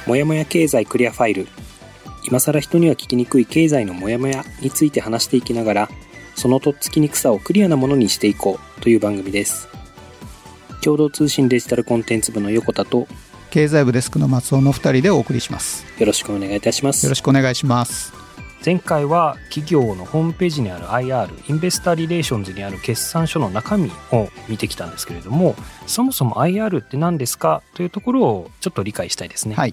もやもや経済クリアファイル。今更人には聞きにくい経済のもやもやについて話していきながら、そのとっつきにくさをクリアなものにしていこうという番組です。共同通信デジタルコンテンツ部の横田と経済部デスクの松尾の2人でお送りします。 よろしくお願いいたします。 よろしくお願いします。 前回は企業のホームページにある IR インベスターリレーションズにある決算書の中身を見てきたんですけれども、そもそも IR って何ですかというところをちょっと理解したいですね。 はい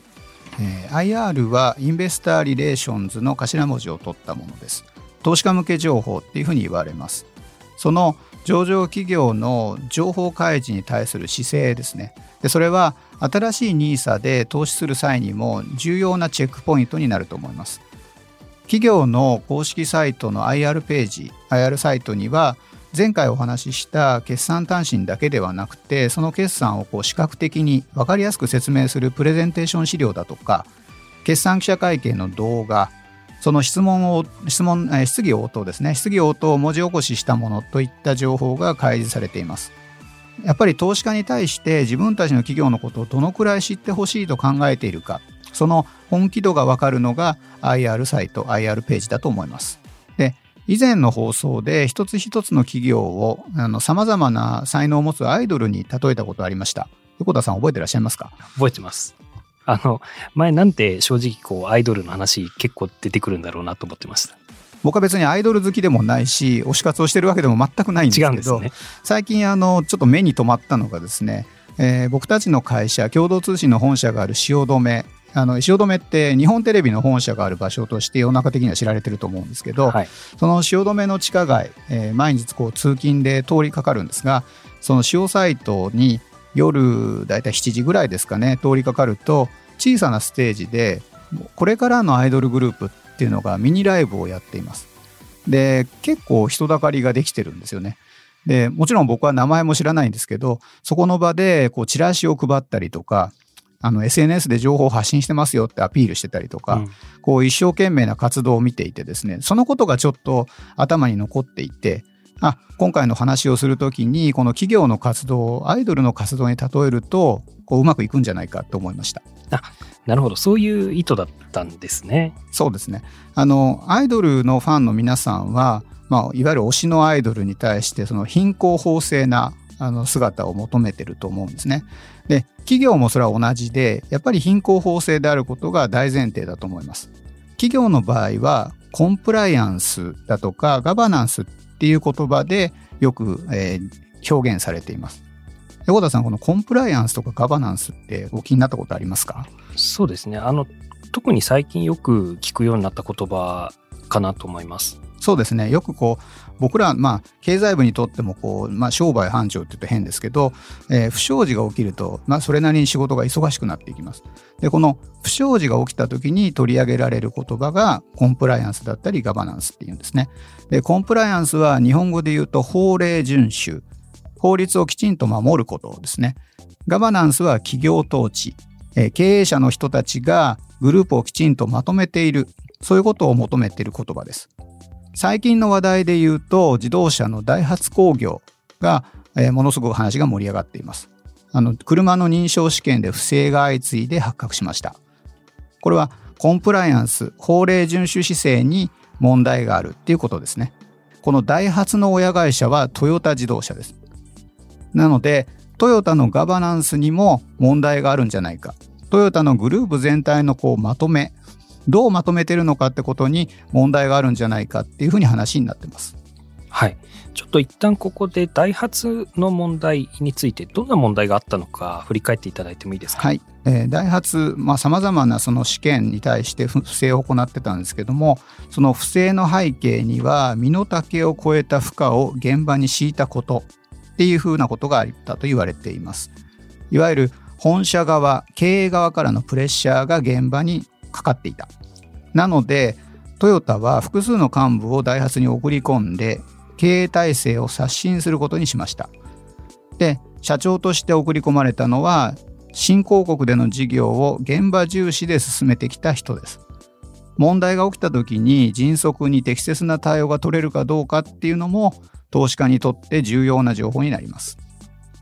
、IR はインベスターリレーションズの頭文字を取ったものです。投資家向け情報っていうふうに言われます。その上場企業の情報開示に対する姿勢ですね。でそれは新しい NISA で投資する際にも重要なチェックポイントになると思います。企業の公式サイトの IR ページ、IR サイトには前回お話しした決算単身だけではなくて、その決算を視覚的に分かりやすく説明するプレゼンテーション資料だとか、決算記者会見の動画、その質疑応答ですね、質疑応答を文字起こししたものといった情報が開示されています。やっぱり投資家に対して自分たちの企業のことをどのくらい知ってほしいと考えているか、その本気度が分かるのが IR サイト、IR ページだと思います。で、以前の放送で一つ一つの企業を様々な才能を持つアイドルに例えたことありました。横田さん覚えてらっしゃいますか？ 覚えてます。前なんて正直アイドルの話結構出てくるんだろうなと思ってました。 僕は別にアイドル好きでもないし、推し活をしてるわけでも全くないんですけど、 違うんですね。 最近ちょっと目に留まったのがですね、僕たちの会社共同通信の本社がある汐留、汐留って日本テレビの本社がある場所として世の中的には知られてると思うんですけど、はい、その汐留の地下街、毎日通勤で通りかかるんですが、その塩サイトに夜だいたい7時ぐらいですかね、通りかかると小さなステージでこれからのアイドルグループっていうのがミニライブをやっています。で、結構人だかりができてるんですよね。で、もちろん僕は名前も知らないんですけど、そこの場でチラシを配ったりとか、SNS で情報を発信してますよってアピールしてたりとか、一生懸命な活動を見ていてですね、そのことがちょっと頭に残っていて、今回の話をするときにこの企業の活動をアイドルの活動に例えるとうまくいくんじゃないかと思いました。 なるほど、そういう意図だったんですね。 そうですね。アイドルのファンの皆さんは、いわゆる推しのアイドルに対してその貧困法制な姿を求めてると思うんですね。で、企業もそれは同じで、やっぱり貧困法制であることが大前提だと思います。企業の場合はコンプライアンスだとかガバナンスっていう言葉でよく、表現されています。横田さん、このコンプライアンスとかガバナンスってお気になったことありますか？ そうですね。特に最近よく聞くようになった言葉かなと思います。 そうですね。よく僕ら、経済部にとっても商売繁盛って言うと変ですけど、不祥事が起きると、それなりに仕事が忙しくなっていきます。で、この不祥事が起きた時に取り上げられる言葉がコンプライアンスだったりガバナンスっていうんですね。で、コンプライアンスは日本語で言うと法令遵守、法律をきちんと守ることですね。ガバナンスは企業統治、経営者の人たちがグループをきちんとまとめている、そういうことを求めている言葉です。最近の話題で言うと自動車のダイハツ工業が、ものすごく話が盛り上がっています。車の認証試験で不正が相次いで発覚しました。これはコンプライアンス、法令遵守姿勢に問題があるっていうことですね。このダイハツの親会社はトヨタ自動車です。なのでトヨタのガバナンスにも問題があるんじゃないか、トヨタのグループ全体のまとめ、どうまとめてるのかってことに問題があるんじゃないかっていうふうに話になってます。 はい。ちょっと一旦ここでダイハツの問題についてどんな問題があったのか振り返っていただいてもいいですか？ はい。ダイハツ、様々なその試験に対して不正を行ってたんですけども、その不正の背景には身の丈を超えた負荷を現場に強いたことっていうふうなことがあったと言われています。いわゆる本社側、経営側からのプレッシャーが現場にかかっていた。なのでトヨタは複数の幹部をダイハツに送り込んで経営体制を刷新することにしました。で、社長として送り込まれたのは新興国での事業を現場重視で進めてきた人です。問題が起きた時に迅速に適切な対応が取れるかどうかっていうのも投資家にとって重要な情報になります。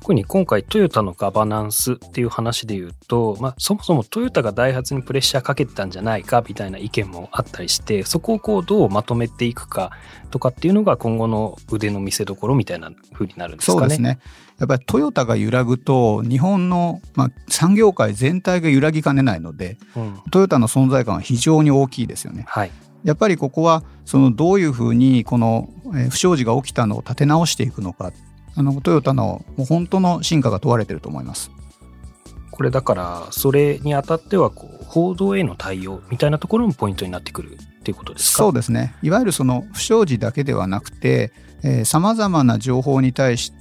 特に今回トヨタのガバナンスっていう話で言うと、そもそもトヨタがダイハツにプレッシャーかけてたんじゃないかみたいな意見もあったりして、そこをどうまとめていくかとかっていうのが今後の腕の見せ所みたいな風になるんですかね。 そうですね。やっぱりトヨタが揺らぐと日本の、産業界全体が揺らぎかねないので、トヨタの存在感は非常に大きいですよね。 はい、 やっぱりここはどういうふうにこの不祥事が起きたのを立て直していくのか、トヨタのもう本当の進化が問われていると思います。 これだからそれにあたっては報道への対応みたいなところもポイントになってくるっていうことですか。 そうですね。いわゆる不祥事だけではなくて、さまざまな情報に対して、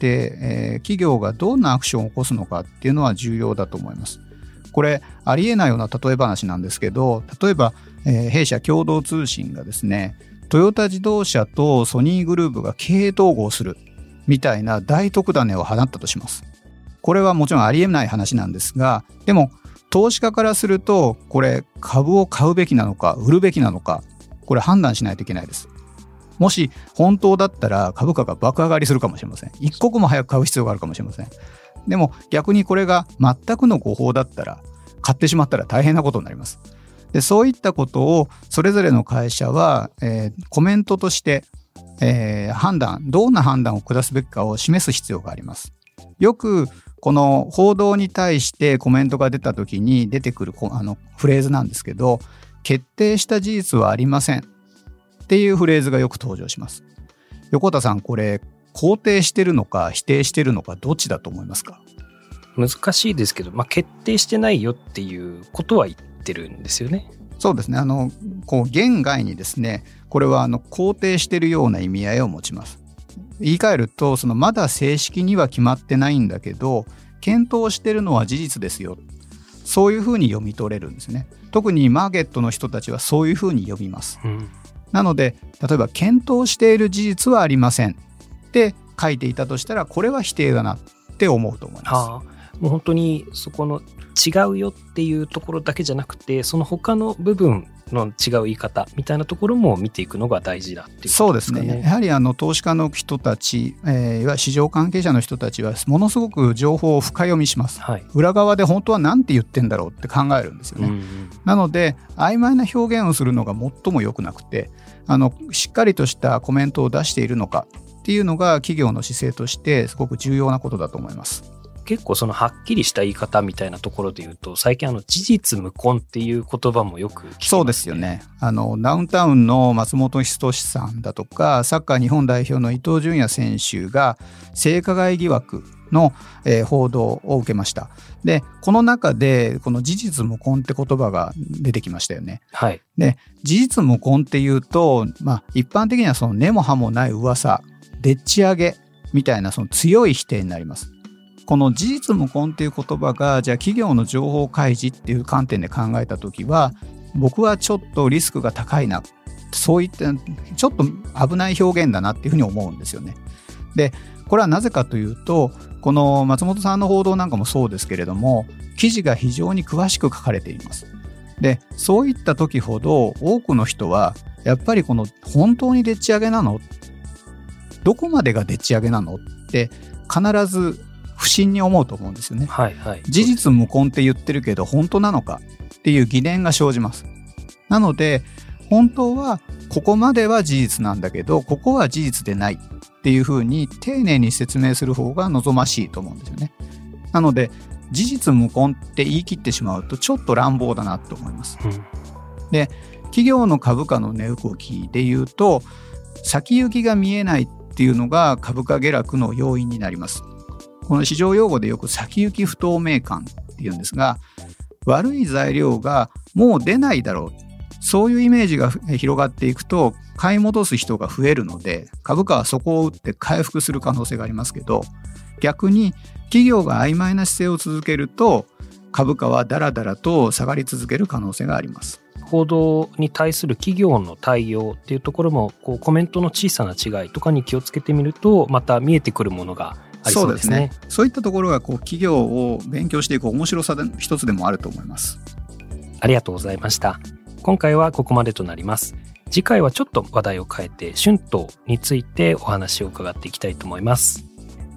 企業がどんなアクションを起こすのかっていうのは重要だと思います。これありえないような例え話なんですけど、例えば、弊社共同通信がですね、トヨタ自動車とソニーグループが経営統合するみたいな大特ダネを放ったとします。これはもちろんありえない話なんですが、でも投資家からすると、これ株を買うべきなのか売るべきなのか、これ判断しないといけないです。もし本当だったら株価が爆上がりするかもしれません。一刻も早く買う必要があるかもしれません。でも逆にこれが全くの誤報だったら、買ってしまったら大変なことになります。で、そういったことをそれぞれの会社は、コメントとして、どんな判断を下すべきかを示す必要があります。よくこの報道に対してコメントが出た時に出てくるフレーズなんですけど、決定した事実はありませんっていうフレーズがよく登場します。横田さん、これ肯定してるのか否定してるのか、どっちだと思いますか？ 難しいですけど、決定してないよっていうことは言ってるんですよね。 そうですね。言外にですね、これは肯定しているような意味合いを持ちます。言い換えると、まだ正式には決まってないんだけど、検討しているのは事実ですよ。そういうふうに読み取れるんですね。特にマーケットの人たちはそういうふうに読みます。なので、例えば検討している事実はありませんって書いていたとしたら、これは否定だなって思うと思います。 もう本当にそこの違うよっていうところだけじゃなくて、その他の部分の違う言い方みたいなところも見ていくのが大事だっていうことですかね。 そうですね。やはり投資家の人たち、いわゆる市場関係者の人たちはものすごく情報を深読みします。裏側で本当は何て言ってんだろうって考えるんですよね。なので曖昧な表現をするのが最も良くなくて、しっかりとしたコメントを出しているのかっていうのが企業の姿勢としてすごく重要なことだと思います。 結構はっきりした言い方みたいなところで言うと、最近事実無根っていう言葉もよく聞きますね。 そうですよね。ダウンタウンの松本人志さんだとか、サッカー日本代表の伊東純也選手が性加害疑惑の、報道を受けました。で、この中でこの事実無根って言葉が出てきましたよね。で、事実無根っていうと、一般的には根も葉もない噂、でっち上げみたいな強い否定になります。この事実無根っていう言葉が、じゃあ企業の情報開示っていう観点で考えたときは、僕はちょっとリスクが高いな、そういったちょっと危ない表現だなっていうふうに思うんですよね。で、これはなぜかというと、この松本さんの報道なんかもそうですけれども、記事が非常に詳しく書かれています。で、そういった時ほど多くの人はやっぱりこの本当にでっち上げなの、どこまでがでっち上げなのって必ず不審に思うと思うんですよね。事実無根って言ってるけど本当なのかっていう疑念が生じます。なので本当はここまでは事実なんだけど、ここは事実でないっていうふうに丁寧に説明する方が望ましいと思うんですよね。なので事実無根って言い切ってしまうとちょっと乱暴だなと思います。で、企業の株価の値動きでいうと、先行きが見えないっていうのが株価下落の要因になります。この市場用語でよく先行き不透明感っていうんですが、悪い材料がもう出ないだろう、そういうイメージが広がっていくと買い戻す人が増えるので、株価はそこを打って回復する可能性がありますけど、逆に企業が曖昧な姿勢を続けると株価はだらだらと下がり続ける可能性があります。 報道に対する企業の対応っていうところも、コメントの小さな違いとかに気をつけてみると、また見えてくるものがありそうですね。 そういったところが企業を勉強していく面白さの一つでもあると思います。 ありがとうございました。今回はここまでとなります。次回はちょっと話題を変えて、春闘についてお話を伺っていきたいと思います。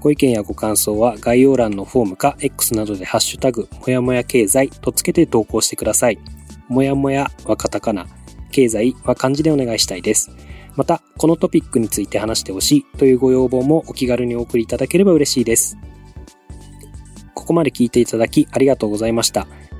ご意見やご感想は概要欄のフォームか X などでハッシュタグもやもや経済とつけて投稿してください。もやもやはカタカナ、経済は漢字でお願いしたいです。また、このトピックについて話してほしいというご要望もお気軽にお送りいただければ嬉しいです。ここまで聞いていただきありがとうございました。